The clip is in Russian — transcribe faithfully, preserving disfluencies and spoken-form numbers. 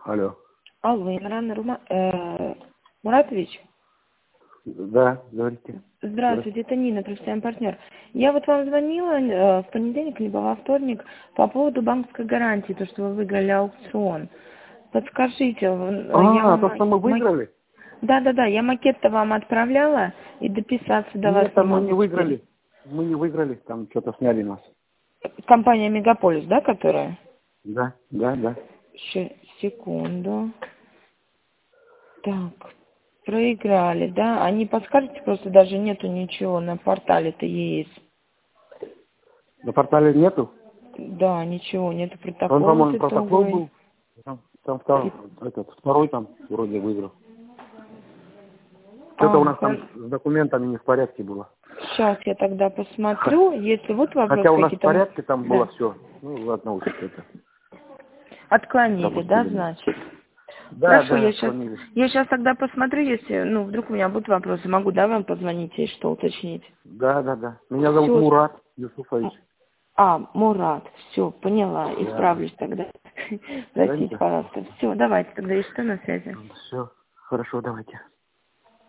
Алло. Алло, Имран Рума... э, Муратович? Да, говорите. Здравствуйте, это Нина, профессиональный партнер. Я вот вам звонила э, в понедельник, либо во вторник, по поводу банковской гарантии, то, что вы выиграли аукцион. Подскажите, э, А, я... то, что мы выиграли? Да-да-да, я макет-то вам отправляла, и дописаться до вас Нет, не там мы могу не выиграли. Мы не выиграли, там что-то сняли нас. Компания Мегаполис, да, которая? Да, да, да. Еще секунду. Так, проиграли, да? А не подскажете, просто даже нету ничего на портале-то ЕС. На портале нету? Да, ничего, нету Там, протокола по-моему, протокол итоговый. был. Там, там второй, этот, второй там вроде выиграл. Что-то у А, нас там с документами не в порядке было. сейчас я тогда посмотрю, если вот вопросы Хотя у нас в какие-то... порядке там было Да. все. Ну ладно уж это. Отклонили, да, Пропустили мы. значит? Да, Хорошо, да, я сейчас, отклонили. я сейчас тогда посмотрю, если, ну, вдруг у меня будут вопросы, могу, да, вам позвонить и что уточнить? Да, да, да. Меня зовут Все. Мурат Юсуфович. А, Мурат, все, поняла, Да, да. исправлюсь тогда. Да, Простите, Ника? пожалуйста. Все, давайте тогда, если что, на связи. Все, хорошо, давайте.